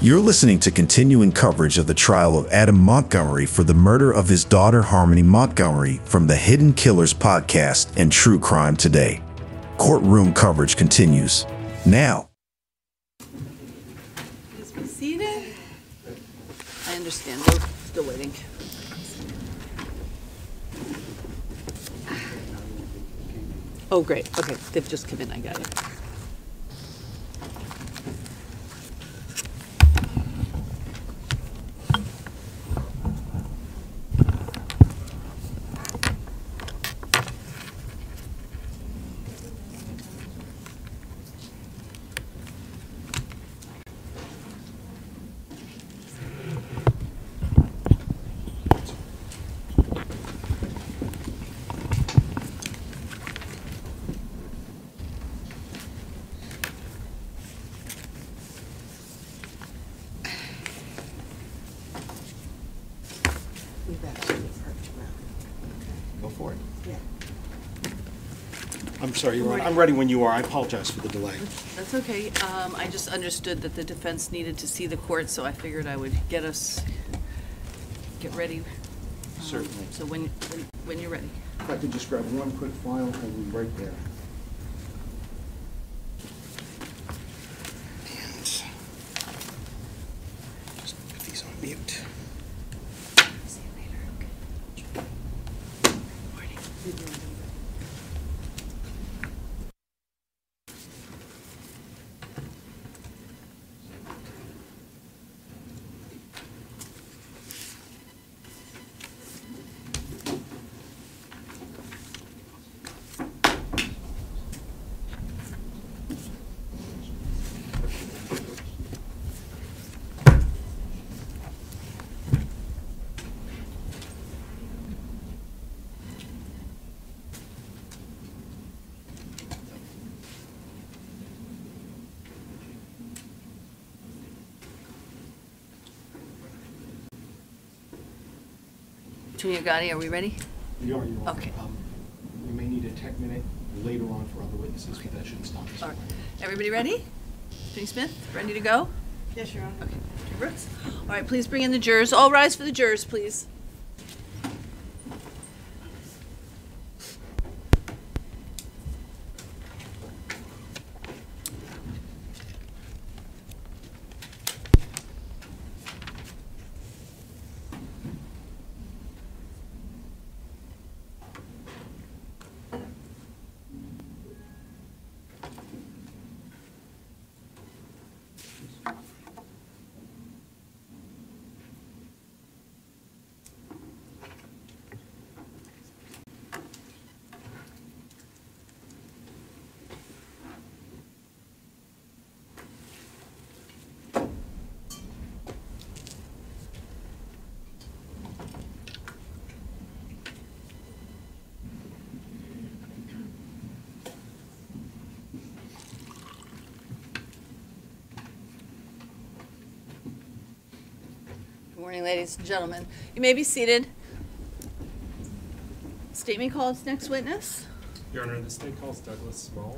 You're listening to continuing coverage of the trial of Adam Montgomery for the murder of his daughter Harmony Montgomery from the Hidden Killers podcast and True Crime Today. Courtroom coverage continues now. Please be seated. I understand. We're still waiting. Oh, great. Okay, they've just come in. I got it. Go for it. Yeah. I'm sorry, Your Honor. I'm ready when you are. I apologize for the delay. That's okay. I just understood that the defense needed to see the court, so I figured I would get ready. Certainly. So when you're ready. If I could just grab one quick file, I'll be right there. And just put these on mute. See you later. Morning. Attorney Agati, are we ready? You are, Your Honor. Okay. We may need a tech minute later on for other witnesses, but that shouldn't stop us. All right. Everybody ready? Attorney Smith, ready to go? Yes, Your Honor. Okay. Attorney Brooks? All right, please bring in the jurors. All rise for the jurors, please. Good morning, ladies and gentlemen. You may be seated. State may call its next witness. Your Honor, the state calls Douglas Small.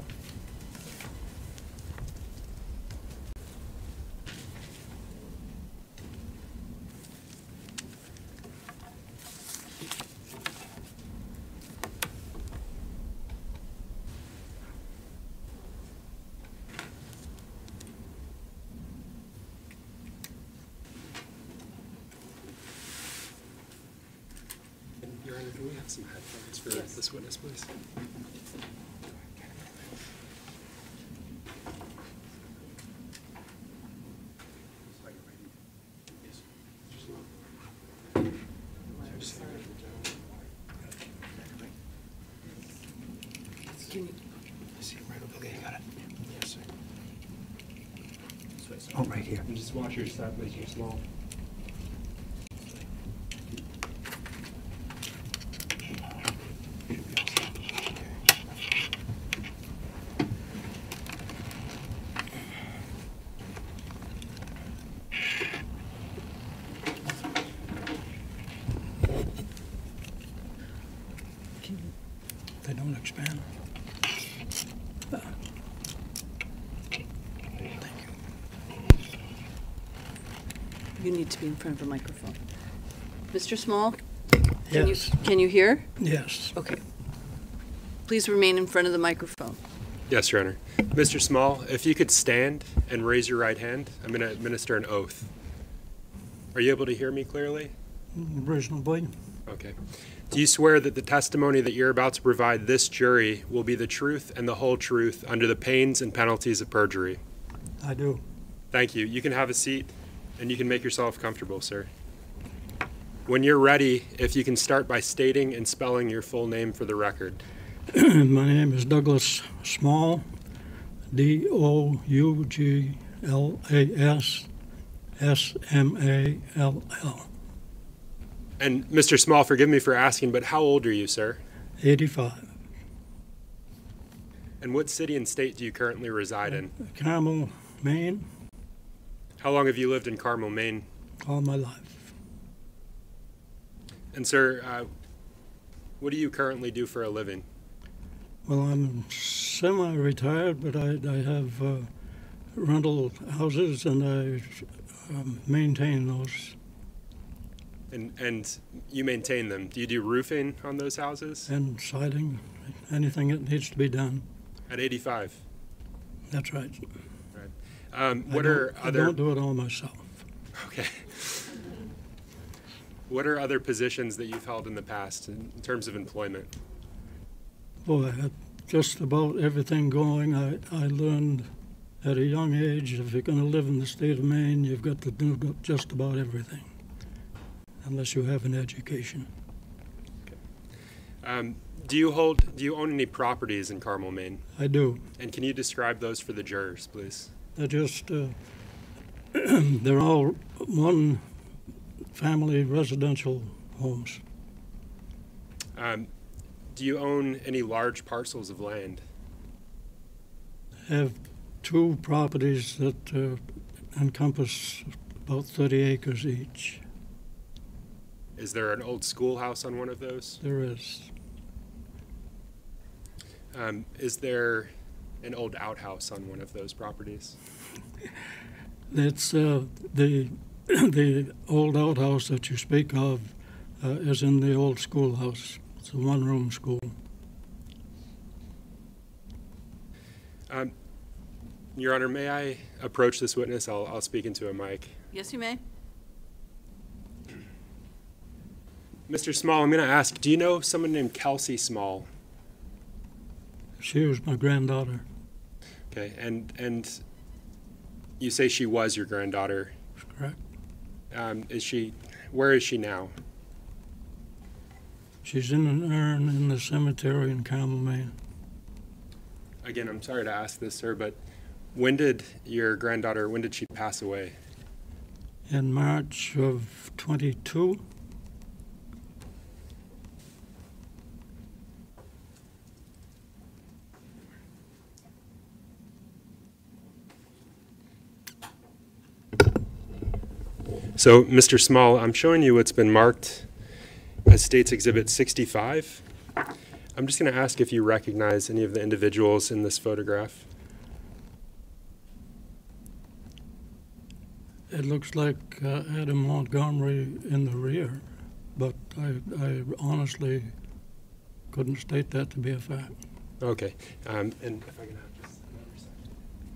Your Honor, do we have some headphones for Yes. this witness, please? Can you, See it right over there. You got it? Yes, sir. Oh, right here. And just watch your step, Mr. Small. They don't expand. Thank you. You need to be in front of the microphone. Mr. Small? Can Yes. Can you hear? Yes. Okay. Please remain in front of the microphone. Yes, Your Honor. Mr. Small, if you could stand and raise your right hand, I'm going to administer an oath. Are you able to hear me clearly? Reasonably. Okay. Do you swear that the testimony that you're about to provide this jury will be the truth and the whole truth under the pains and penalties of perjury? I do. Thank you. You can have a seat and you can make yourself comfortable, sir. When you're ready, if you can start by stating and spelling your full name for the record. My name is Douglas Small, Douglas Small. And Mr. Small, forgive me for asking, but how old are you, sir? 85. And what city and state do you currently reside in? Carmel, Maine, How long have you lived in Carmel, Maine? all my life. And sir, what do you currently do for a living? Well, I'm semi-retired, but I have rental houses, and I maintain those, And you maintain them. Do you do roofing on those houses? and siding, anything that needs to be done. At 85? That's right. What are I other... don't do it all myself. Okay. What are other positions that you've held in the past in terms of employment? Boy, I had just about everything going. I learned at a young age, if you're going to live in the state of Maine, you've got to do just about everything, unless you have an education. Do you own any properties in Carmel, Maine? I do. And can you describe those for the jurors, please? They're just, they're all one family residential homes. Do you own any large parcels of land? Have two properties that encompass about 30 acres each. Is there an old schoolhouse on one of those? There is. Is there an old outhouse on one of those properties? It's the old outhouse that you speak of is in the old schoolhouse. It's a one-room school. Your Honor, may I approach this witness? I'll speak into a mic. Yes, you may. Mr. Small, I'm going to ask, do you know someone named Kelsey Small? She was my granddaughter. Okay, and you say she was your granddaughter. That's correct. Where is she now? She's in an urn in the cemetery in Carmel, Maine. Again, I'm sorry to ask this, sir, but when did she pass away? In March of 22. So, Mr. Small, I'm showing you what's been marked as State's Exhibit 65. I'm just going to ask if you recognize any of the individuals in this photograph. It looks like Adam Montgomery in the rear, but I honestly couldn't state that to be a fact. Okay, and if I can have just another second.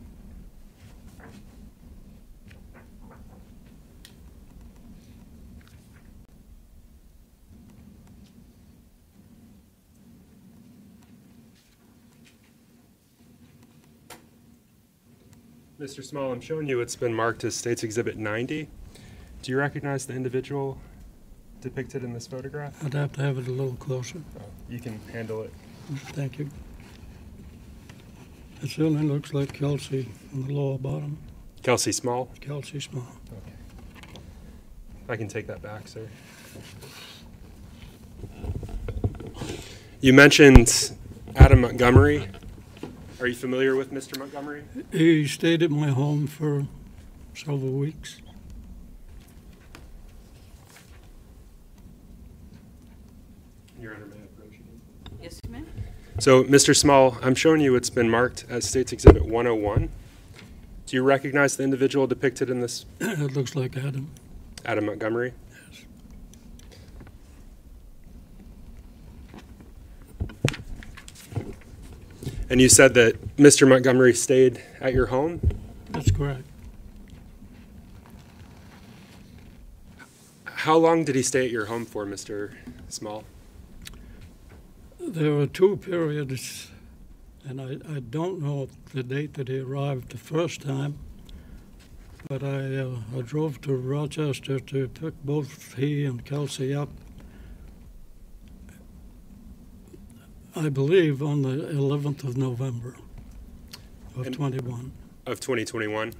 Mr. Small, I'm showing you what's been marked as State's Exhibit 90. Do you recognize the individual depicted in this photograph? I'd have to have it a little closer. You can handle it. Thank you. It certainly looks like Kelsey on the lower bottom. Kelsey Small? Kelsey Small. Okay. I can take that back, sir. You mentioned Adam Montgomery. Are you familiar with Mr. Montgomery? He stayed at my home for several weeks. Your Honor, may I approach you? Yes, you may. So, Mr. Small, I'm showing you what's been marked as State's Exhibit 101. Do you recognize the individual depicted in this? It looks like Adam. Adam Montgomery? Yes. And you said that Mr. Montgomery stayed at your home? That's correct. How long did he stay at your home for, Mr. Small? There were two periods, and I don't know the date that he arrived the first time, but I drove to Rochester to pick both he and Kelsey up, I believe, on the 11th of November of And- 21. Of 2021?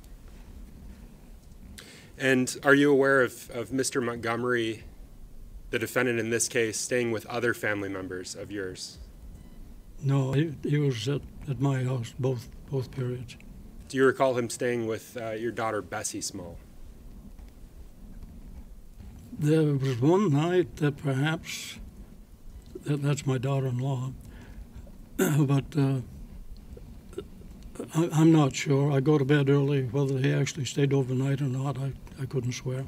And are you aware of Mr. Montgomery, the defendant in this case, staying with other family members of yours? No, he was at my house both periods. Do you recall him staying with your daughter, Bessie Small? There was one night that perhaps, that's my daughter-in-law, but I'm not sure. I go to bed early. Whether he actually stayed overnight or not, I couldn't swear.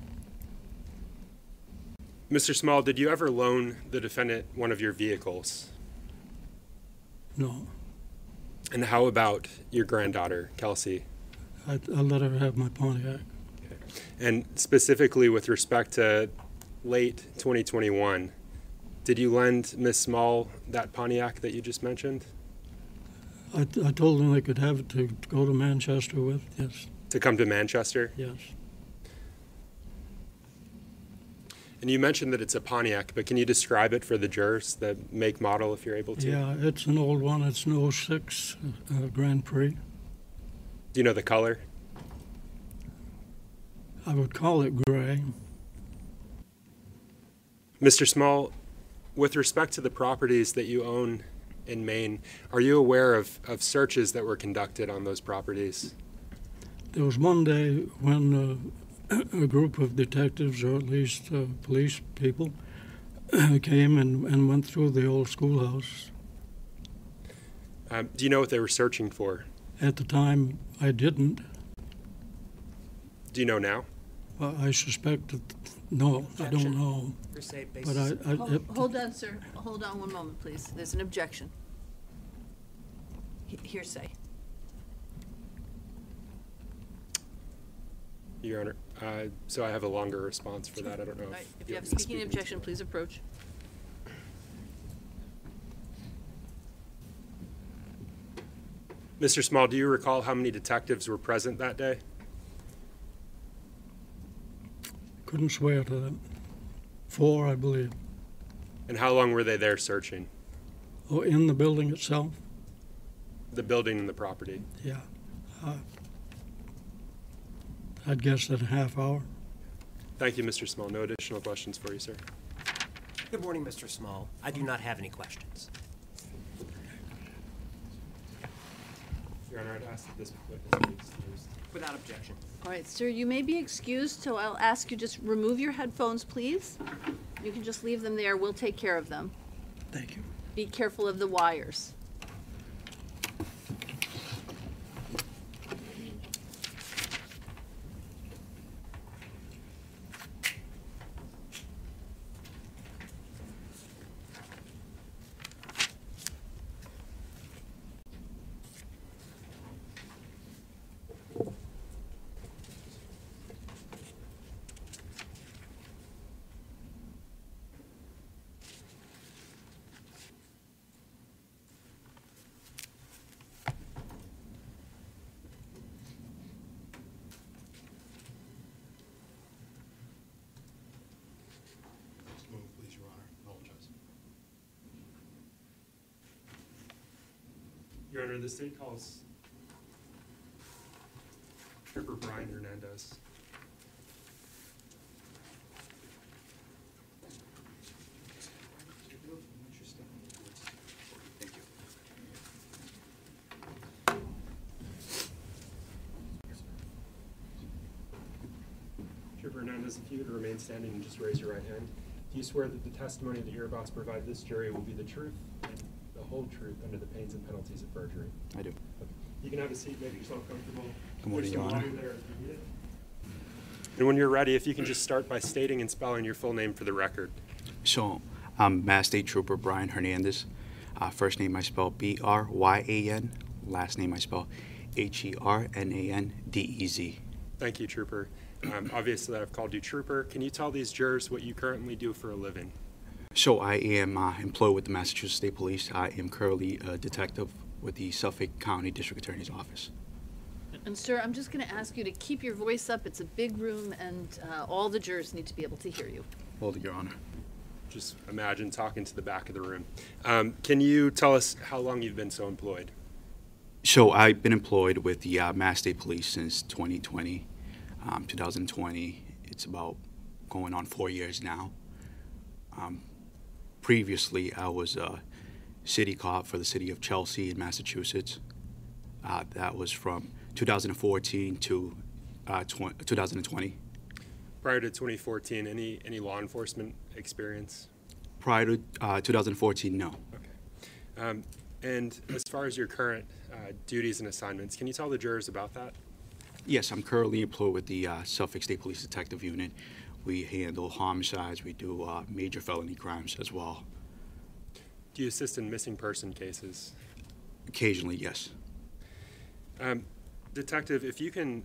Mr. Small, did you ever loan the defendant one of your vehicles? No, And how about your granddaughter, Kelsey? I let her have my Pontiac. And specifically with respect to late 2021, did you lend Miss Small that Pontiac that you just mentioned? I told them they could have it to go to Manchester with. Yes, To come to Manchester? yes. And you mentioned that it's a Pontiac, but can you describe it for the jurors, the make, model, if you're able to? Yeah, it's an old one. It's an '06 Grand Prix. Do you know the color? I would call it gray. Mr. Small, with respect to the properties that you own in Maine, are you aware of searches that were conducted on those properties? There was one day when a group of detectives, or at least police people, came and went through the old schoolhouse. Do you know what they were searching for? At the time, I didn't. Do you know now? I suspect that, no, I don't know. But Hold on, sir. Hold on one moment, please. There's an objection. Hearsay. Your Honor, so I have a longer response for that. I don't know All right, if if you have a can speaking speak objection, into it. please approach. Mr. Small, do you recall how many detectives were present that day? couldn't swear to them. 4, I believe. And how long were they there searching? Oh, in the building itself? The building and the property? Yeah. I'd guess that a half hour. Thank you, Mr. Small. No additional questions for you, sir. Good morning, Mr. Small. I do not have any questions. Your Honor, I'd ask that this witness be excused. Without objection. All right, sir, you may be excused, so I'll ask you just remove your headphones, please. You can just leave them there. We'll take care of them. Thank you. Be careful of the wires. Move, please, Your Honor. Apologize. Your Honor, the state calls Trooper Brian Hernandez. Thank you. Trooper Hernandez, if you would remain standing and just raise your right hand. Do you swear that the testimony that you're about to provide this jury will be the truth and the whole truth under the pains and penalties of perjury? I do. Okay. You can have a seat, make yourself comfortable. Good morning, There's Your some Honor. water there if you need it. And when you're ready, if you can just start by stating and spelling your full name for the record. So, I'm Mass State Trooper Brian Hernandez. First name I spell Bryan. Last name I spell Hernandez. Thank you, Trooper. Obviously, I've called you Trooper. Can you tell these jurors what you currently do for a living? So, I am employed with the Massachusetts State Police. I am currently a detective with the Suffolk County District Attorney's Office. And sir, I'm just going to ask you to keep your voice up. It's a big room, and all the jurors need to be able to hear you. Hold it, Your Honor. Just imagine talking to the back of the room. Can you tell us how long you've been so employed? So, I've been employed with the Mass State Police since 2020. 2020, it's about going on 4 years now. Previously, I was a city cop for the city of Chelsea in Massachusetts. That was from 2014 to 2020. Prior to 2014, any law enforcement experience? Prior to 2014, no. Okay. And as far as your current duties and assignments, can you tell the jurors about that? Yes, I'm currently employed with the Suffolk State Police Detective Unit. We handle homicides. We do major felony crimes as well. Do you assist in missing person cases? Occasionally, yes. Detective, if you can,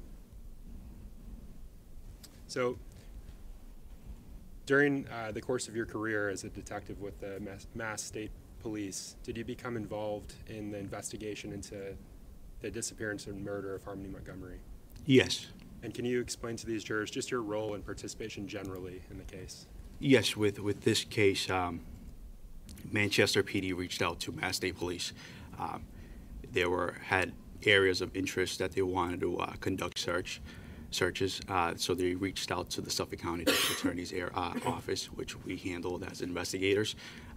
so during the course of your career as a detective with the Mass State Police, did you become involved in the investigation into the disappearance and murder of Harmony Montgomery? Yes. And can you explain to these jurors just your role and participation generally in the case? Yes, with this case, Manchester PD reached out to Mass State Police. They had areas of interest that they wanted to conduct searches, so they reached out to the Suffolk County District Attorney's office, which we handled as investigators.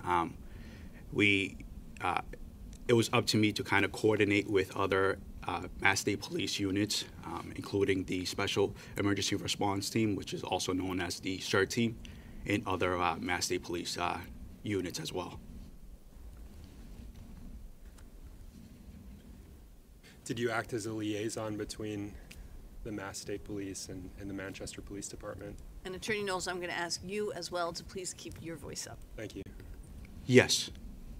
It was up to me to kind of coordinate with other Mass State Police units, including the Special Emergency Response Team, which is also known as the SIR team, and other Mass State Police units as well. Did you act as a liaison between the Mass State Police and the Manchester Police Department? And Attorney Knowles, I'm going to ask you as well to please keep your voice up. Thank you. Yes.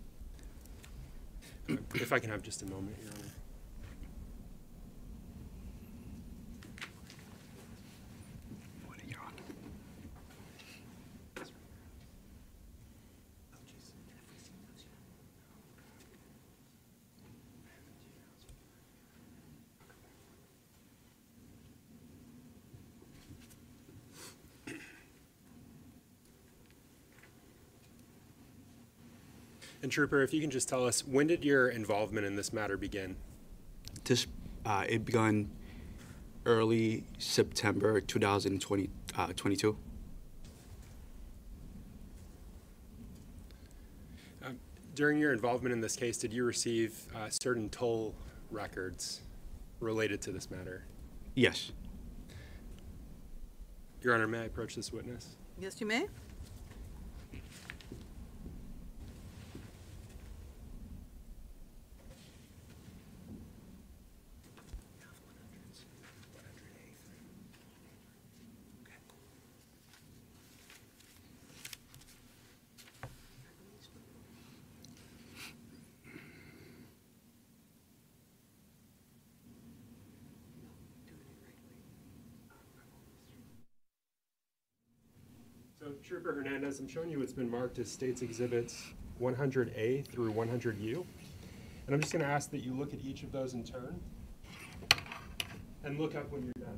If I can have just a moment, Your Honor. Your Honor. And Trooper, if you can just tell us, when did your involvement in this matter begin? It began early September 2022. During your involvement in this case, did you receive certain toll records related to this matter? Yes. Your Honor, may I approach this witness? Yes, you may. So, Trooper Hernandez, I'm showing you what's been marked as State's Exhibits 100A through 100U. And I'm just going to ask that you look at each of those in turn and look up when you're done.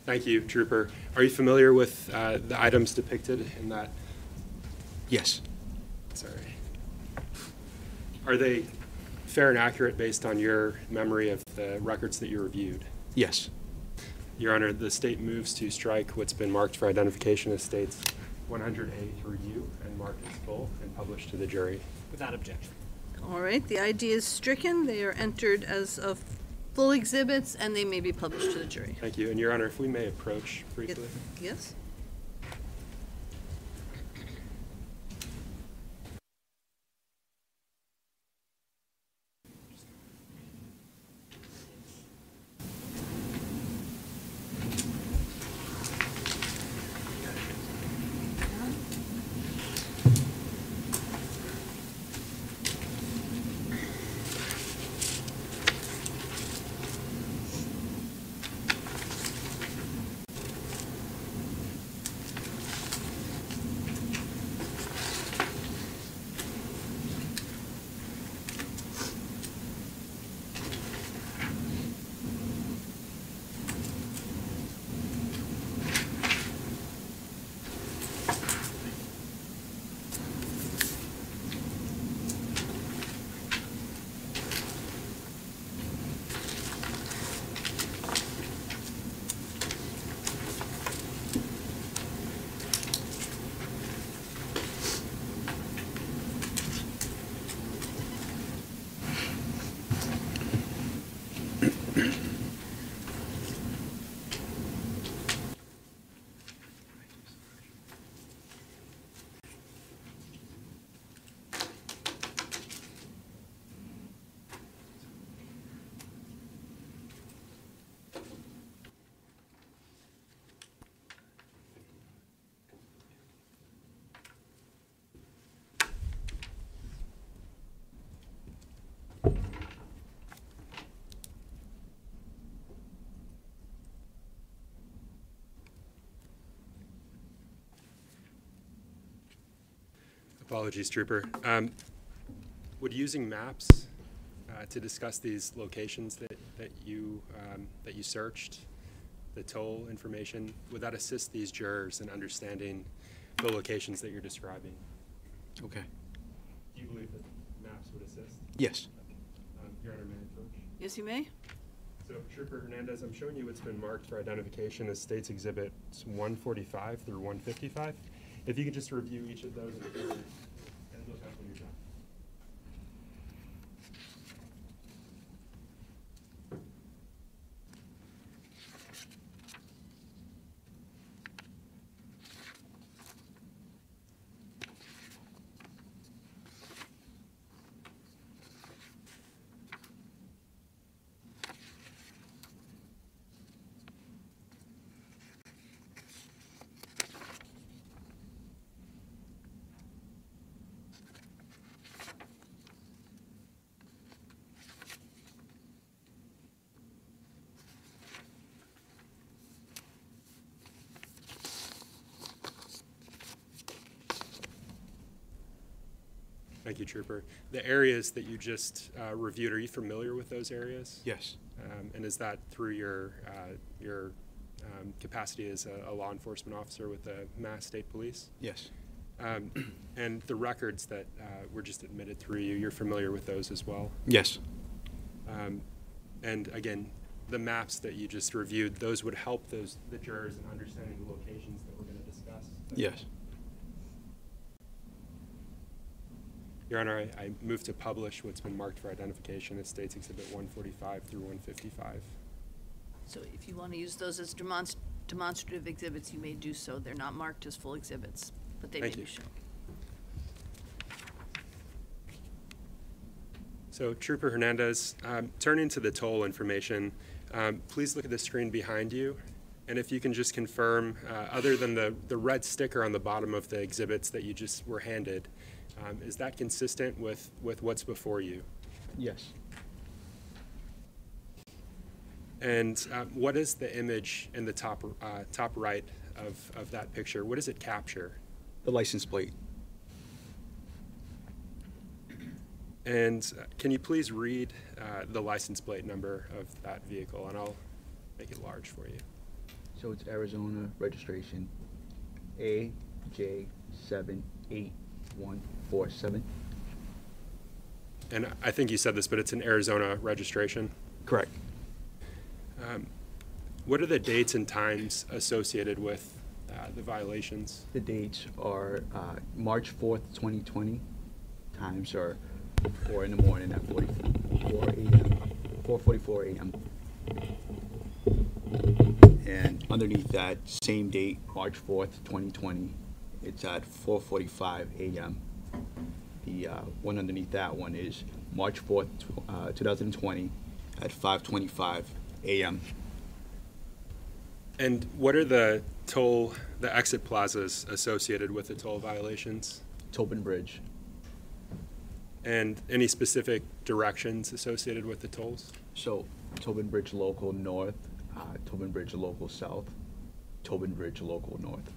Thank you, Trooper. Are you familiar with the items depicted in that? Yes. Sorry. Are they fair and accurate based on your memory of the records that you reviewed? Yes. Your Honor, the state moves to strike what's been marked for identification as states 100A through U and marked as full and published to the jury. Without objection. All right, the ID is stricken. They are entered as of full exhibits, and they may be published to the jury. Thank you. And Your Honor, if we may approach briefly. Yes? Apologies, Trooper. Would using maps to discuss these locations that you searched, the toll information, would that assist these jurors in understanding the locations that you're describing? Okay. Do you believe that maps would assist? Yes. Your Honor, may I approach? Yes, you may. So, Trooper Hernandez, I'm showing you what's been marked for identification as States Exhibits 145 through 155. If you could just review each of those and look up when you're done. Thank you, Trooper. The areas that you just reviewed, are you familiar with those areas? Yes. And is that through your capacity as a law enforcement officer with the Mass State Police? Yes. And the records that were just admitted through you, you're familiar with those as well? Yes. And again, the maps that you just reviewed, those would help the jurors in understanding the locations that we're going to discuss? Yes. Your Honor, I move to publish what's been marked for identification as States Exhibit 145 through 155. So if you want to use those as demonstrative exhibits, you may do so. They're not marked as full exhibits, but they may Thank you. be shown. So, Trooper Hernandez, turning to the toll information, please look at the screen behind you. And if you can just confirm, other than the red sticker on the bottom of the exhibits that you just were handed, is that consistent with what's before you? Yes. And what is the image in the top right of that picture? What does it capture? The license plate. And can you please read the license plate number of that vehicle? And I'll make it large for you. So it's Arizona registration AJ78147. And I think you said this, but it's an Arizona registration. Correct. What are the dates and times associated with the violations? The dates are March 4th, 2020. Times are 4 in the morning at 4:44 a.m. And underneath that same date, March 4th, 2020, it's at 4:45 a.m. The one underneath that one is March 4th, 2020 at 5:25 a.m. And what are the exit plazas associated with the toll violations? Tobin Bridge. And any specific directions associated with the tolls? So Tobin Bridge Local North, Tobin Bridge Local South, Tobin Bridge Local North.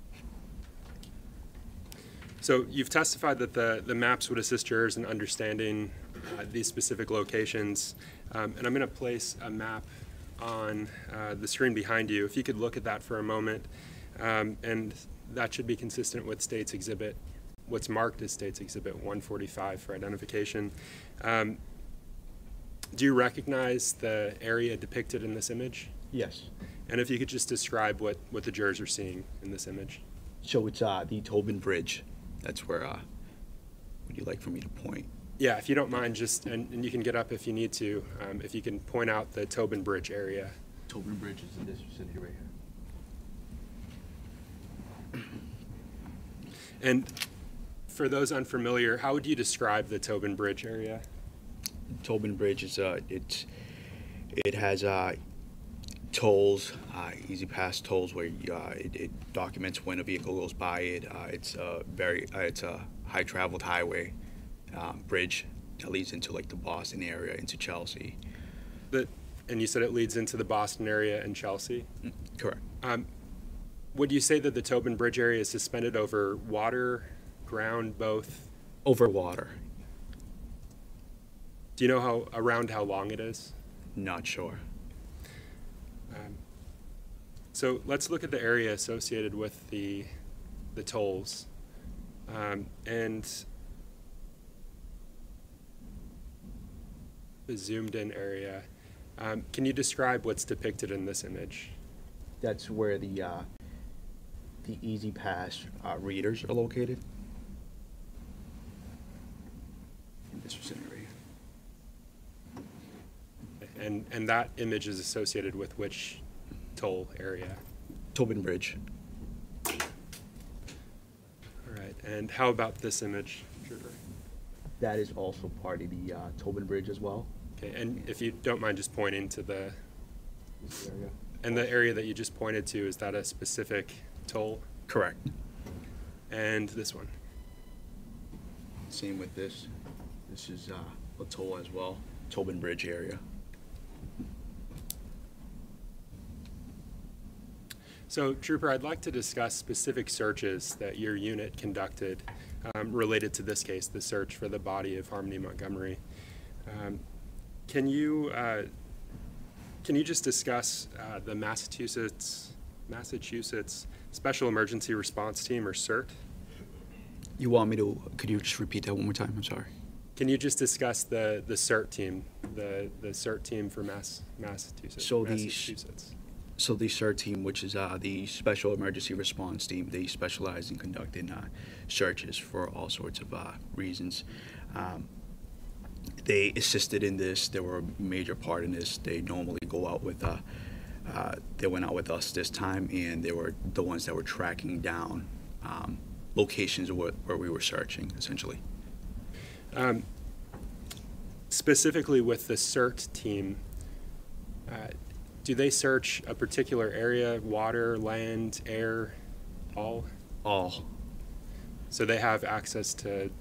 So you've testified that the maps would assist jurors in understanding these specific locations. And I'm going to place a map on the screen behind you. If you could look at that for a moment. And that should be consistent with State's Exhibit, what's marked as State's Exhibit 145 for identification. Do you recognize the area depicted in this image? Yes. And if you could just describe what the jurors are seeing in this image. So it's the Tobin Bridge. That's where, would you like for me to point? Yeah, if you don't mind, just, and you can get up if you need to, if you can point out the Tobin Bridge area. Tobin Bridge is in this vicinity right here. And for those unfamiliar, how would you describe the Tobin Bridge area? Tobin Bridge is it has tolls, easy pass tolls where it documents when a vehicle goes by it. It's a high traveled highway bridge that leads into like the Boston area, into Chelsea. And you said it leads into the Boston area and Chelsea? Correct. Would you say that the Tobin Bridge area is suspended over water, ground, both? Over water. Do you know around how long it is? Not sure. So let's look at the area associated with the tolls. And the zoomed in area. Can you describe what's depicted in this image? That's where the Easy Pass readers are located. In this vicinity. And that image is associated with which toll area? Tobin Bridge. All right, and how about this image, Trooper? That is also part of the Tobin Bridge as well. Okay, and if you don't mind just pointing to This area. and the area that you just pointed to, is that a specific toll? Correct. And this one? Same with this. This is a toll as well. Tobin Bridge area. So, Trooper, I'd like to discuss specific searches that your unit conducted related to this case, the search for the body of Harmony Montgomery. Can you just discuss the Massachusetts Special Emergency Response Team, or CERT? You want me to, could you just repeat that one more time? I'm sorry. Can you just discuss the CERT team, the CERT team for Massachusetts? So the CERT team, which is the Special Emergency Response Team, they specialize in conducting searches for all sorts of reasons. They assisted in this. They were a major part in this. They normally go out with, they went out with us this time, and they were the ones that were tracking down locations where we were searching, essentially. Specifically with the CERT team, do they search a particular area, water, land, air, all? All. So they have access to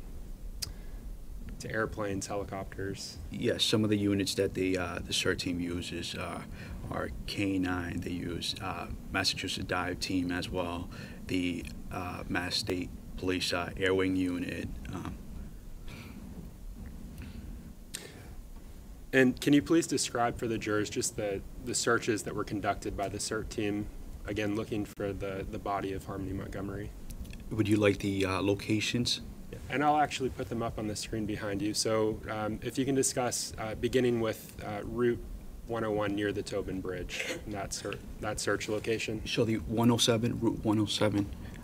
airplanes, helicopters? Yes, some of the units that the CERT team uses are K-9. They use Massachusetts Dive Team as well, the Mass State Police Air Wing Unit. And can you please describe for the jurors just the searches that were conducted by the CERT team, again, looking for the body of Harmony Montgomery? Would you like the locations? And I'll actually put them up on the screen behind you. So if you can discuss, beginning with Route 101 near the Tobin Bridge, and that search location. So the 107, Route 107,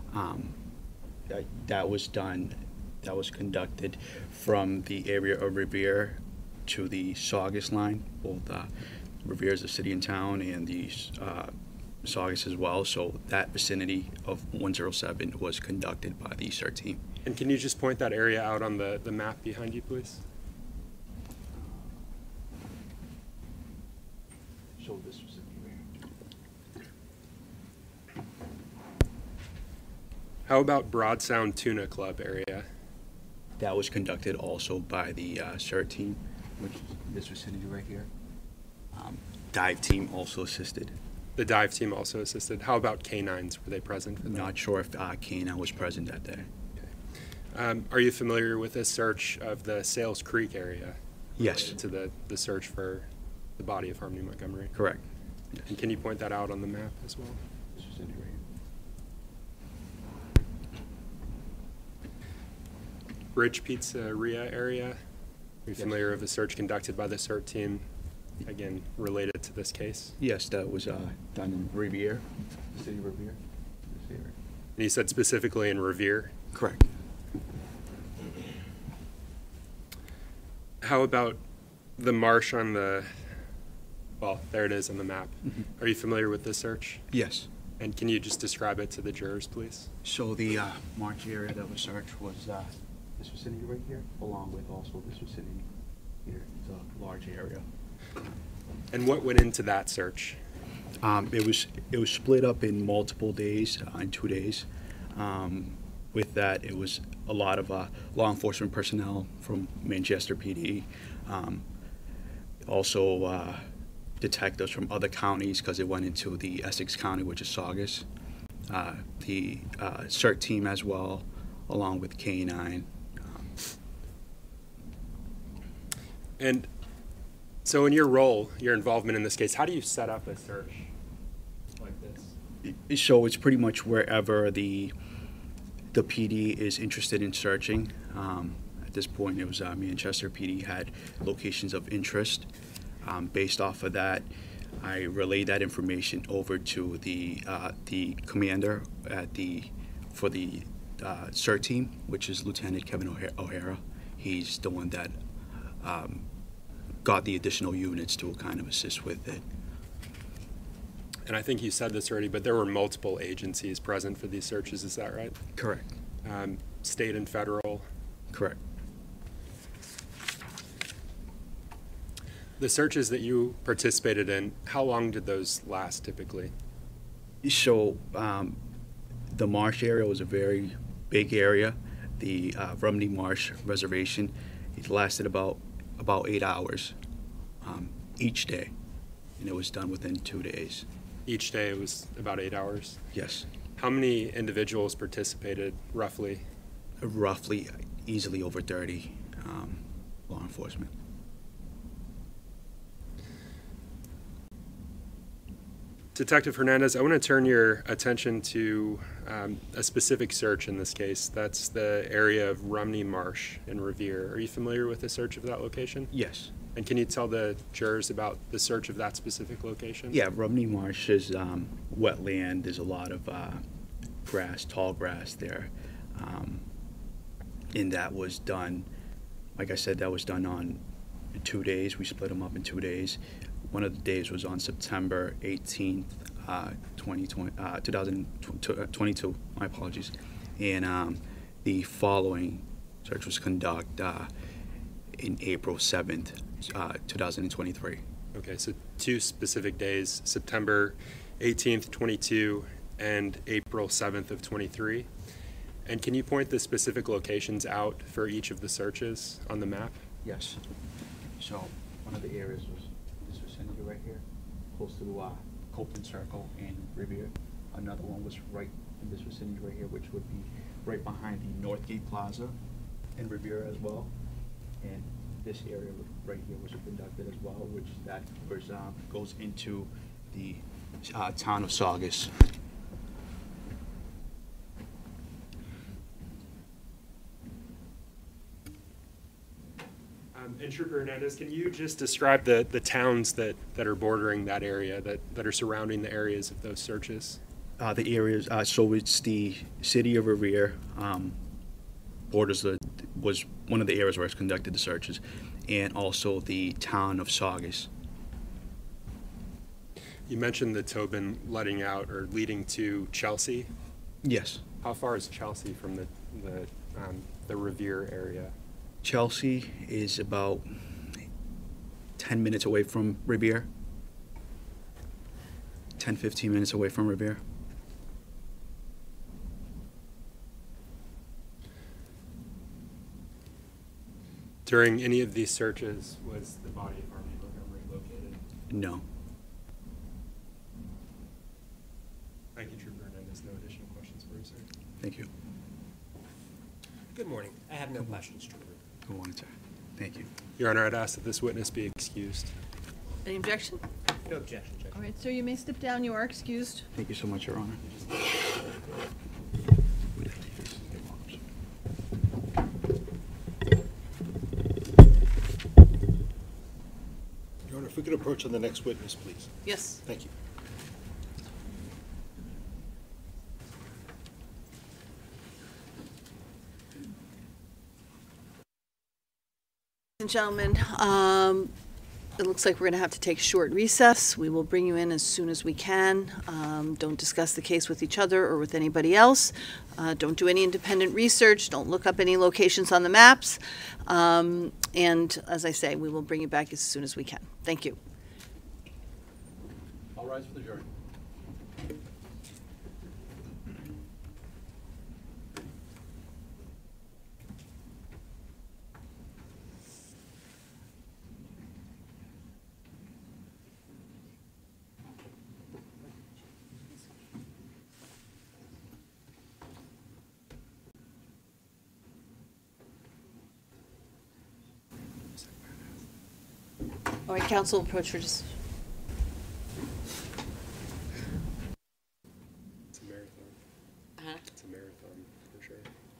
that was conducted from the area of Revere to the Saugus line. Both Revere is a city and town, and the Saugus as well. So that vicinity of 107 was conducted by the CERT team. And can you just point that area out on the map behind you, please? So this was How about Broad Sound Tuna Club area? that was conducted also by the CERT team, which is this vicinity right here. Dive team also assisted. The dive team also assisted. How about canines? Were they present for that? Not sure if K9 was present that day. Are you familiar with the search of the Sales Creek area? Yes. To the search for the body of Harmony Montgomery? Correct. Yes. And can you point that out on the map as well? This vicinity right here. Bridge Pizzeria area? Are you familiar with a search conducted by the CERT team, again, related to this case? Yes, that was done in Revere, the city of Revere. This area. And you said specifically in Revere? Correct. How about the marsh on the, well, there it is on the map. Mhm. Are you familiar with this search? Yes. And can you just describe it to the jurors, please? So the march area that was searched was this vicinity right here, along with also this vicinity here. It's a large area. And what went into that search? It was split up in multiple days, in 2 days. With that, it was a lot of law enforcement personnel from Manchester PD, also detectives from other counties because it went into the Essex County, which is Saugus. The CERT team as well, along with K9. And so in your role, your involvement in this case, how do you set up a search like this? So it's pretty much wherever the PD is interested in searching. At this point, it was Manchester PD had locations of interest. Based off of that, I relayed that information over to the commander for the CERT team, which is Lieutenant Kevin O'Hara. He's the one that got the additional units to kind of assist with it. And I think you said this already, but there were multiple agencies present for these searches, is that right? Correct. State and federal. Correct. The searches that you participated in, how long did those last typically? So the marsh area was a very big area. The Rumney Marsh Reservation, it lasted about 8 hours each day, and it was done within 2 days. Each day it was about 8 hours? Yes. How many individuals participated, roughly? Roughly, easily over 30 law enforcement. Detective Hernandez, I want to turn your attention to a specific search in this case. That's the area of Rumney Marsh in Revere. Are you familiar with the search of that location? Yes. And can you tell the jurors about the search of that specific location? Yeah, Rumney Marsh is wetland. There's a lot of grass, tall grass there. And that was done, like I said, that was done on 2 days. We split them up in 2 days. One of the days was on September 18th, 2022. My apologies. And the following search was conducted in April 7th, 2023. Okay, so 2 specific days, September 18th, 22, and April 7th of 23. And can you point the specific locations out for each of the searches on the map? Yes. So one of the areas was this vicinity right here, close to Copeland Circle and Revere. Another one was right in this vicinity right here, which would be right behind the Northgate Plaza in Revere as well. And this area right here was conducted as well, which that was, goes into the town of Saugus. And Trooper Hernandez, can you just describe the towns that are bordering that area, that are surrounding the areas of those searches? The areas, so it's the city of Revere, was one of the areas where it's conducted the searches, and also the town of Saugus. You mentioned the Tobin letting out or leading to Chelsea. Yes. How far is Chelsea from the Revere area? Chelsea is about 10 minutes away from Revere. 10, 15 minutes away from Revere. During any of these searches, was the body of Harmony Montgomery located? No. Thank you, Trooper Hernandez. No additional questions for you, sir. Thank you. Good morning. I have no questions, Trooper. Go on, sir. Thank you. Your Honor, I'd ask that this witness be excused. Any objection? No objection, Judge. All right, sir, you may step down. You are excused. Thank you so much, Your Honor. Your Honor, if we could approach on the next witness, please. Yes. Thank you. And gentlemen, it looks like we're going to have to take a short recess. We will bring you in as soon as we can. Don't discuss the case with each other or with anybody else. Don't do any independent research. Don't look up any locations on the maps. And as I say, we will bring you back as soon as we can. Thank you. All rise for the jury. All right, counsel, approach for just. It's a marathon. It's a marathon, for sure.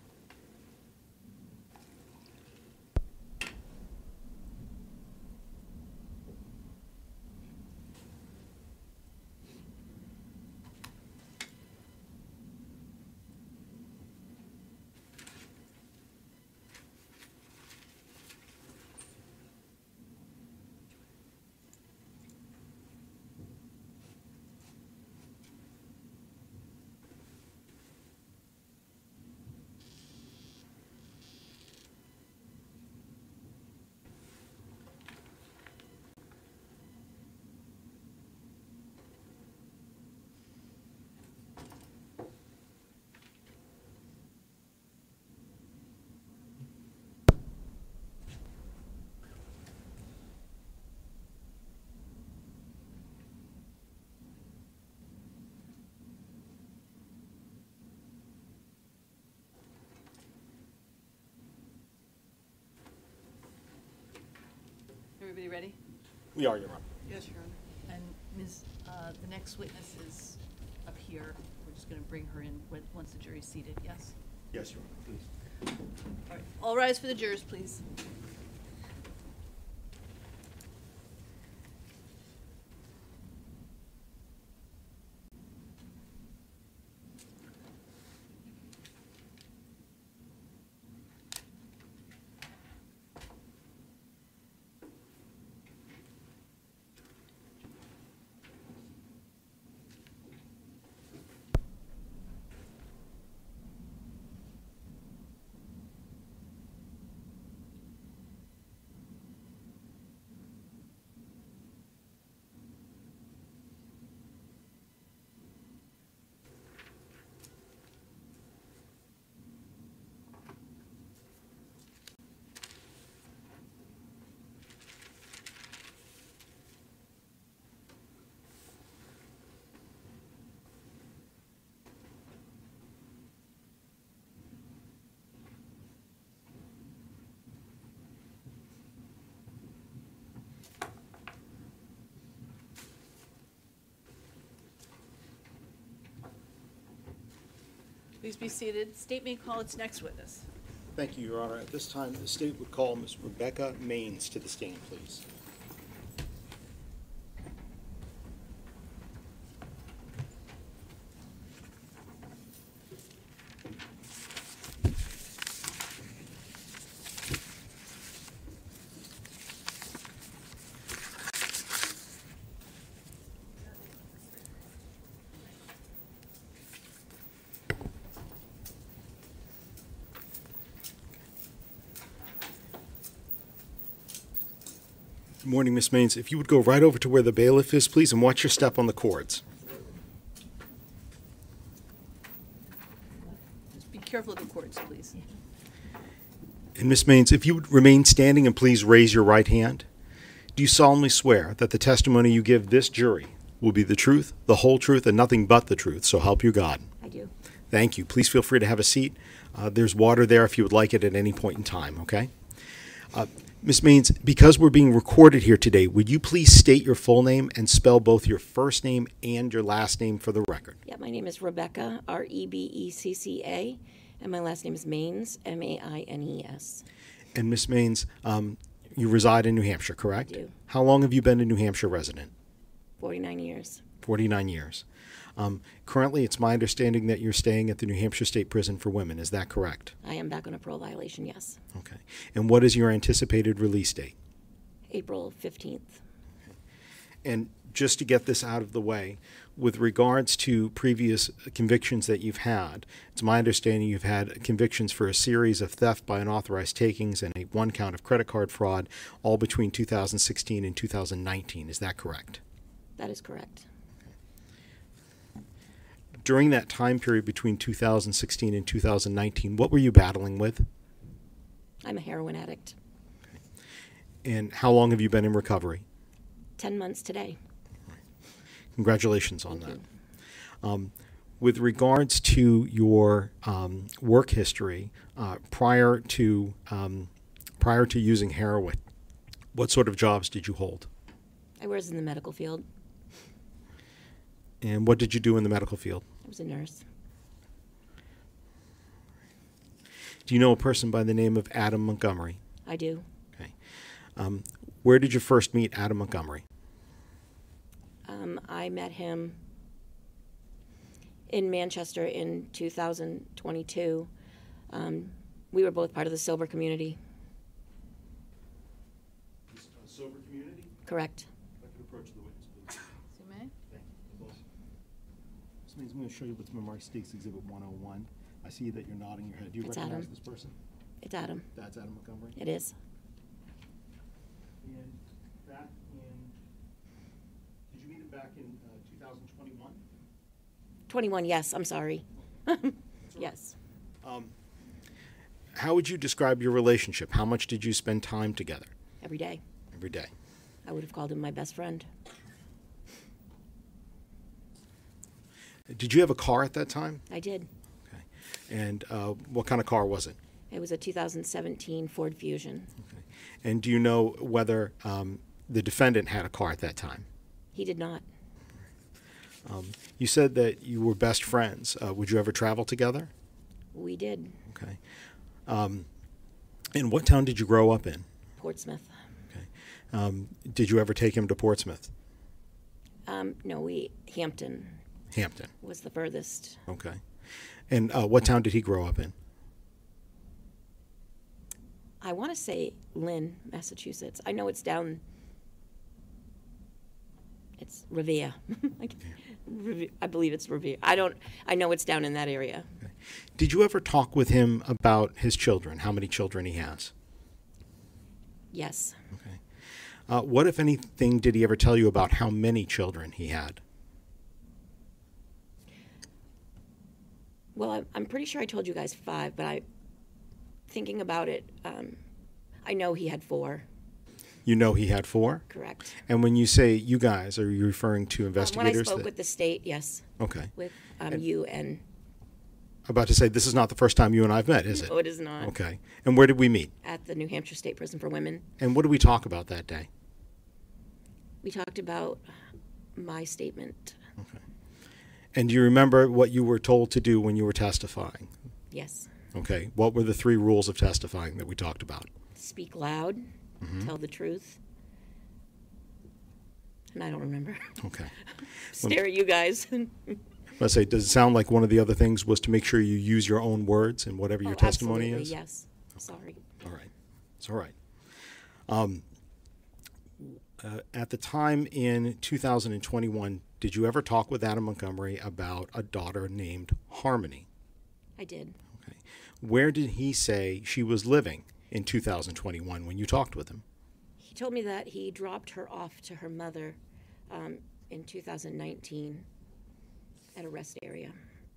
Everybody ready? We are, Your Honor. Yes, Your Honor. And Ms., the next witness is up here. We're just going to bring her in once the jury's seated, yes? Yes, Your Honor, please. All right. All rise for the jurors, please. Please be seated. State may call its next witness. Thank you, Your Honor. At this time, the state would call Ms. Rebecca Maines to the stand, please. Good morning, Ms. Maines. If you would go right over to where the bailiff is, please, and watch your step on the cords. Just be careful of the cords, please. And Ms. Maines, if you would remain standing and please raise your right hand. Do you solemnly swear that the testimony you give this jury will be the truth, the whole truth, and nothing but the truth, so help you God? I do. Thank you. Please feel free to have a seat. There's water there if you would like it at any point in time, okay? Ms. Maines, because we're being recorded here today, would you please state your full name and spell both your first name and your last name for the record? Yeah, my name is Rebecca, Rebecca, and my last name is Maines, Maines. And Ms. Maines, you reside in New Hampshire, correct? I do. How long have you been a New Hampshire resident? 49 years. 49 years. Currently, it's my understanding that you're staying at the New Hampshire State Prison for Women. Is that correct? I am back on a parole violation, yes. Okay. And what is your anticipated release date? April 15th. And just to get this out of the way, with regards to previous convictions that you've had, it's my understanding you've had convictions for a series of theft by unauthorized takings and one count of credit card fraud, all between 2016 and 2019. Is that correct? That is correct. During that time period between 2016 and 2019, what were you battling with? I'm a heroin addict. And how long have you been in recovery? 10 months today. Congratulations on that. With regards to your work history prior to using heroin, what sort of jobs did you hold? I was in the medical field. And what did you do in the medical field? I was a nurse. Do you know a person by the name of Adam Montgomery? I do. Okay. Where did you first meet Adam Montgomery? I met him in Manchester in 2022. We were both part of the sober community. Sober community? Correct. If I could approach the witness, please. You may. Thank you. This means I'm going to show you what's been marked State's Exhibit 101. I see that you're nodding your head. Do you It's recognize Adam. this person? It's Adam. That's Adam Montgomery? It is. And back in, did you meet him back in 2021? 21, yes, I'm sorry. Yes. How would you describe your relationship? How much did you spend time together? Every day. Every day. I would have called him my best friend. Did you have a car at that time? I did. Okay. And what kind of car was it? It was a 2017 Ford Fusion. Okay. And do you know whether the defendant had a car at that time? He did not. You said that you were best friends. Would you ever travel together? We did. Okay. And what town did you grow up in? Portsmouth. Okay. Did you ever take him to Portsmouth? No, Hampton Hampton. was the furthest. Okay. And what town did he grow up in? I want to say Lynn, Massachusetts. I know it's down. It's Revere. I believe it's Revere. I know it's down in that area. Okay. Did you ever talk with him about his children, how many children he has? Yes. Okay. What, if anything, did he ever tell you about how many children he had? Well, I'm pretty sure I told you guys 5, but thinking about it, I know he had 4. You know he had 4? Correct. And when you say you guys, are you referring to When I investigators? spoke with the state, yes. Okay. With you and... I'm about to say, this is not the first time you and I have met, is it? No, it is not. Okay. And where did we meet? At the New Hampshire State Prison for Women. And what did we talk about that day? We talked about my statement. Okay. And do you remember what you were told to do when you were testifying? Yes. Okay. What were the 3 rules of testifying that we talked about? Speak loud, tell the truth. And I don't remember. Okay. Stare at you guys. Let's say, does it sound like one of the other things was to make sure you use your own words in whatever your testimony absolutely, is? Yes. Sorry. All right. It's all right. At the time in 2021, did you ever talk with Adam Montgomery about a daughter named Harmony? I did. Okay. Where did he say she was living in 2021 when you talked with him? He told me that he dropped her off to her mother in 2019 at a rest area.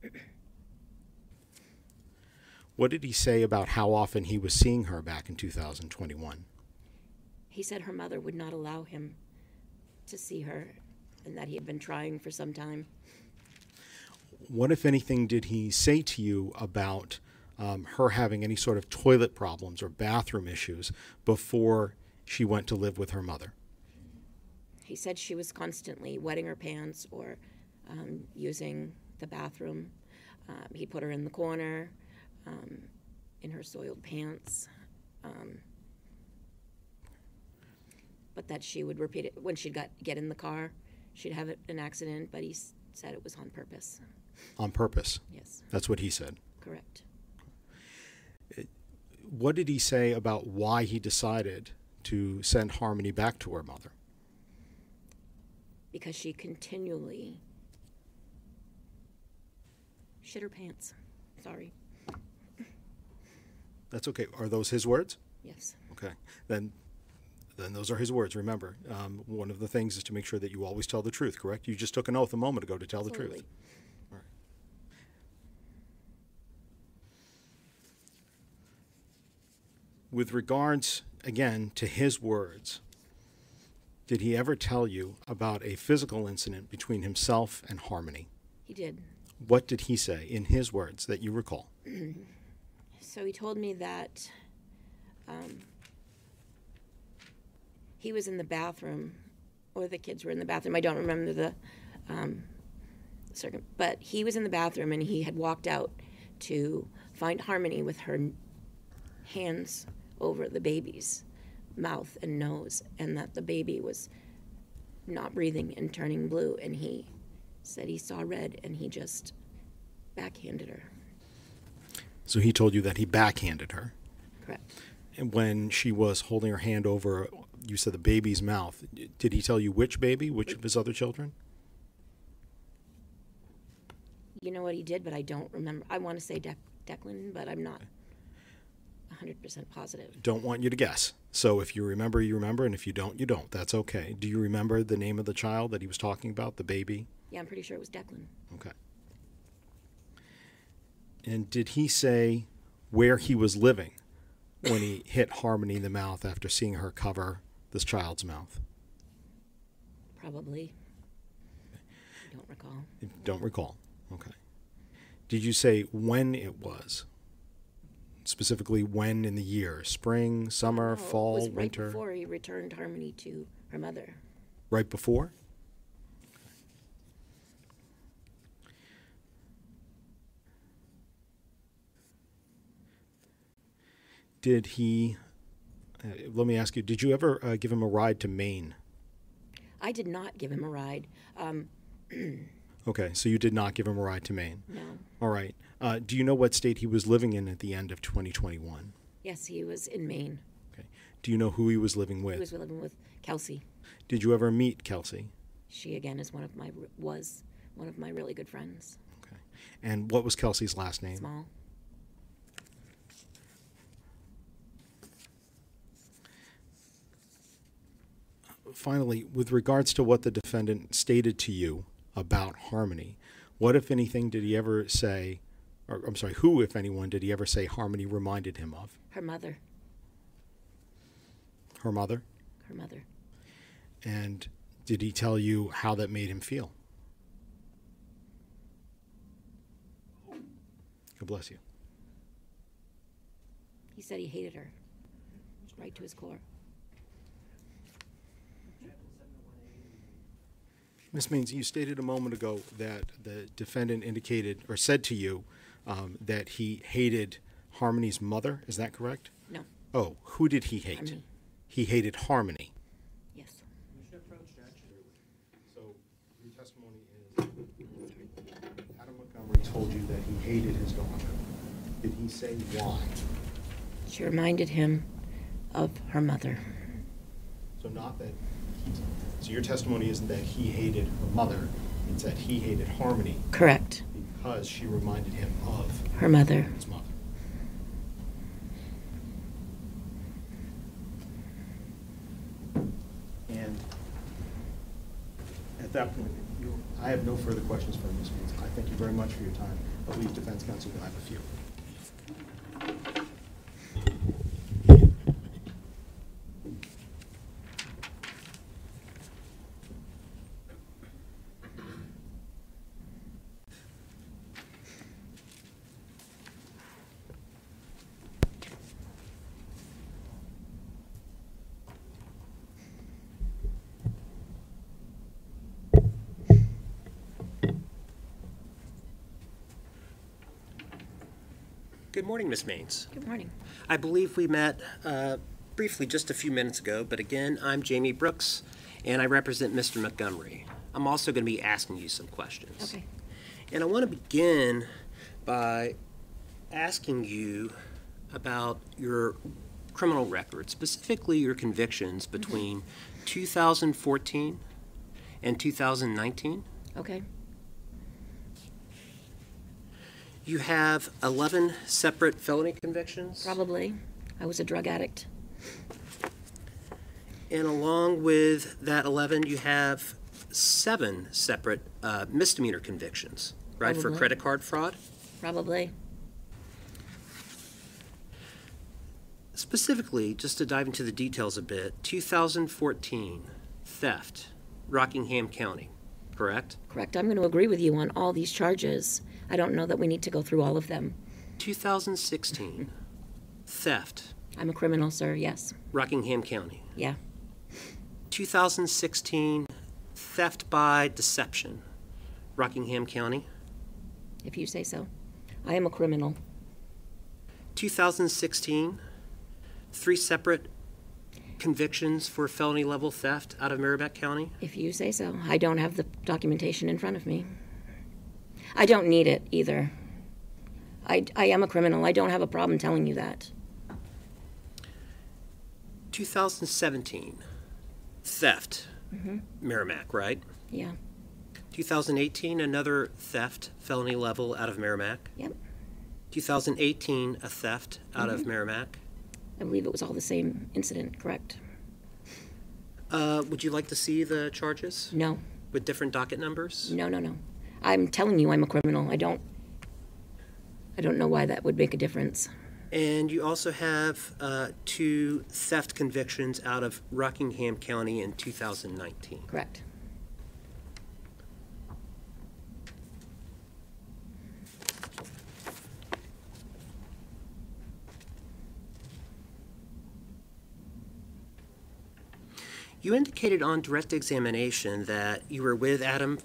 What did he say about how often he was seeing her back in 2021? He said her mother would not allow him to see her and that he had been trying for some time. What, if anything, did he say to you about her having any sort of toilet problems or bathroom issues before she went to live with her mother? He said she was constantly wetting her pants or using the bathroom. He put her in the corner in her soiled pants. But that she would repeat it when she'd get in the car. She'd have an accident, but he said it was on purpose. On purpose? Yes. That's what he said? Correct. What did he say about why he decided to send Harmony back to her mother? Because she continually shit her pants. Sorry. That's okay. Are those his words? Yes. Okay. Then those are his words. Remember, one of the things is to make sure that you always tell the truth, correct? You just took an oath a moment ago to tell the truth. Absolutely. All right. With regards, again, to his words, did he ever tell you about a physical incident between himself and Harmony? He did. What did he say in his words that you recall? So he told me that he was in the bathroom, or the kids were in the bathroom. I don't remember the but he was in the bathroom and he had walked out to find Harmony with her hands over the baby's mouth and nose, and that the baby was not breathing and turning blue, and he said he saw red and he just backhanded her. So he told you that he backhanded her? Correct. And when she was holding her hand over, you said the baby's mouth, did he tell you which baby, which of his other children? You know what he did, but I don't remember. I want to say Declan, but I'm not 100% positive. Don't want you to guess. So if you remember, you remember, and if you don't, you don't. That's okay. Do you remember the name of the child that he was talking about, the baby? Yeah, I'm pretty sure it was Declan. Okay. And did he say where he was living when he hit Harmony in the mouth after seeing her cover this child's mouth? Probably. I don't recall. You don't recall. Okay. Did you say when it was? Specifically when in the year? Spring, summer, No, fall, it was right winter? before he returned Harmony to her mother. Right before? Did he, let me ask you, did you ever give him a ride to Maine? I did not give him a ride. Okay, so you did not give him a ride to Maine. No. All right. Do you know what state he was living in at the end of 2021? Yes, he was in Maine. Okay. Do you know who he was living with? He was living with Kelsey. Did you ever meet Kelsey? She, again, is one of my really good friends. Okay. And what was Kelsey's last name? Small. Finally, with regards to what the defendant stated to you about Harmony, what, if anything, did he ever say, or I'm sorry, who, if anyone, did he ever say Harmony reminded him of? Her mother. Her mother? Her mother. And did he tell you how that made him feel? God bless you. He said he hated her. Right to his core. Ms. Maines, you stated a moment ago that the defendant indicated or said to you that he hated Harmony's mother. Is that correct? No. Oh, who did he hate? Harmony. He hated Harmony. Yes. So your testimony is Adam Montgomery told you that he hated his daughter. Did he say why? She reminded him of her mother. So not that. So your testimony isn't that he hated her mother. It's that he hated Harmony Correct. because she reminded him of Her mother. his mother. And at that point, I have no further questions for Ms. Maines. I thank you very much for your time. I believe defense counsel will have a few. Good morning, Ms. Maines. Good morning. I believe we met briefly just a few minutes ago, but again, I'm Jamie Brooks, and I represent Mr. Montgomery. I'm also going to be asking you some questions. Okay. And I want to begin by asking you about your criminal record, specifically your convictions between 2014 and 2019. Okay. You have 11 separate felony convictions. Probably. I was a drug addict. And along with that 11, you have 7 separate misdemeanor convictions, right, for Probably. credit card fraud? Probably. Specifically, just to dive into the details a bit, 2014, theft, Rockingham County, correct? Correct. I'm going to agree with you on all these charges. I don't know that we need to go through all of them. 2016, theft, I'm a criminal, sir. Yes. Rockingham County. Yeah. 2016, theft by deception, Rockingham County. If you say so. I am a criminal. 2016, 3 separate convictions for felony level theft out of Merrimack County. If you say so. I don't have the documentation in front of me. I don't need it either. I am a criminal. I don't have a problem telling you that. 2017, theft, Merrimack, right? Yeah. 2018, another theft, felony level out of Merrimack. Yep. 2018, a theft out of Merrimack. I believe it was all the same incident, correct? Would you like to see the charges No. with different docket numbers? No, no, no. I'm telling you I'm a criminal. I don't know why that would make a difference. And you also have 2 theft convictions out of Rockingham County in 2019. Correct. You indicated on direct examination that you were with Adam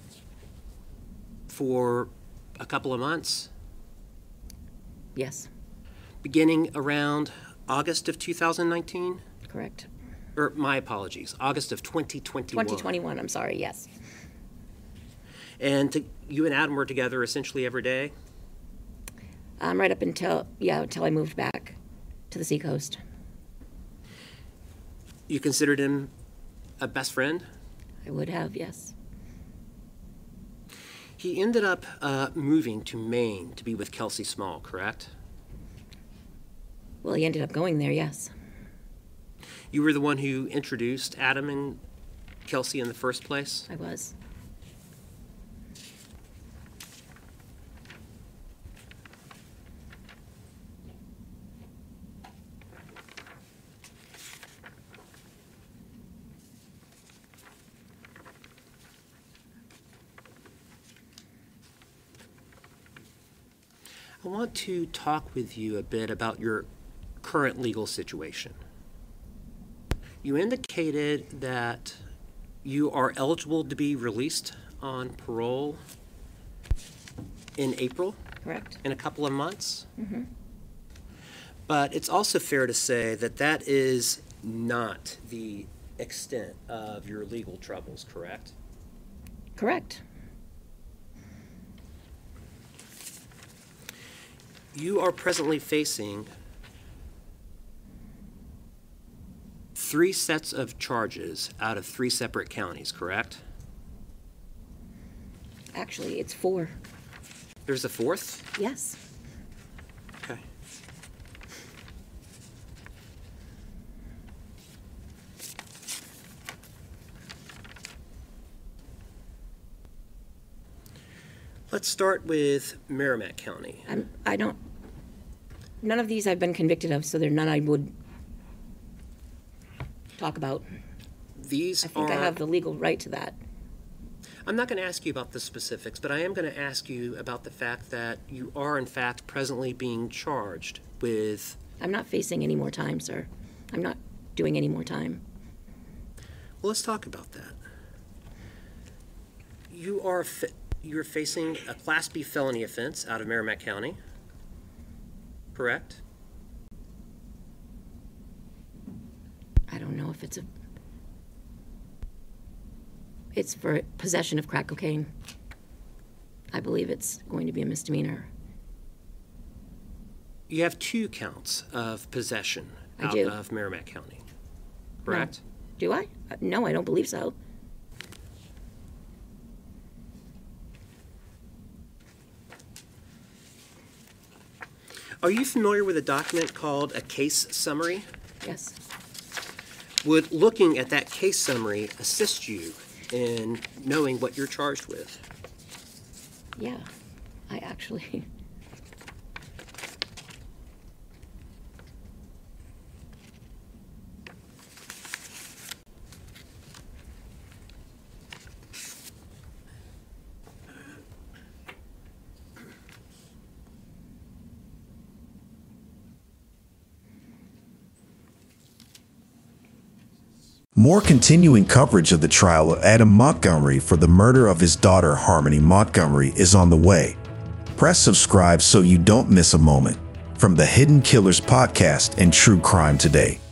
for a couple of months, Yes. beginning around August of 2019? Correct. Or my apologies, August of 2021. 2021, I'm sorry, yes. And you and Adam were together essentially every day? Right up until I moved back to the seacoast. You considered him a best friend? I would have, yes. He ended up moving to Maine to be with Kelsey Small, correct? Well, he ended up going there, yes. You were the one who introduced Adam and Kelsey in the first place? I was. I want to talk with you a bit about your current legal situation. You indicated that You are eligible to be released on parole in April, Correct. in a couple of months. But it's also fair to say that that is not the extent of your legal troubles, correct? Correct. You are presently facing 3 sets of charges out of 3 separate counties, correct? Actually, it's 4. There's a 4th? Yes. Okay. Let's start with Merrimack County. None of these I've been convicted of, so they're none I would talk about. These I think I have the legal right to that. I'm not going to ask you about the specifics, but I am going to ask you about the fact that you are, in fact, presently being charged with... I'm not facing any more time, sir. I'm not doing any more time. Well, let's talk about that. You're facing a Class B felony offense out of Merrimack County, correct? I don't know if it's for possession of crack cocaine. I believe it's going to be a misdemeanor. You have 2 counts of possession I out do. of Merrimack County, correct? No. Do I? No, I don't believe so. Are you familiar with a document called a case summary? Yes. Would looking at that case summary assist you in knowing what you're charged with? Yeah. I actually... More continuing coverage of the trial of Adam Montgomery for the murder of his daughter Harmony Montgomery is on the way. Press subscribe so you don't miss a moment. From the Hidden Killers podcast and True Crime Today.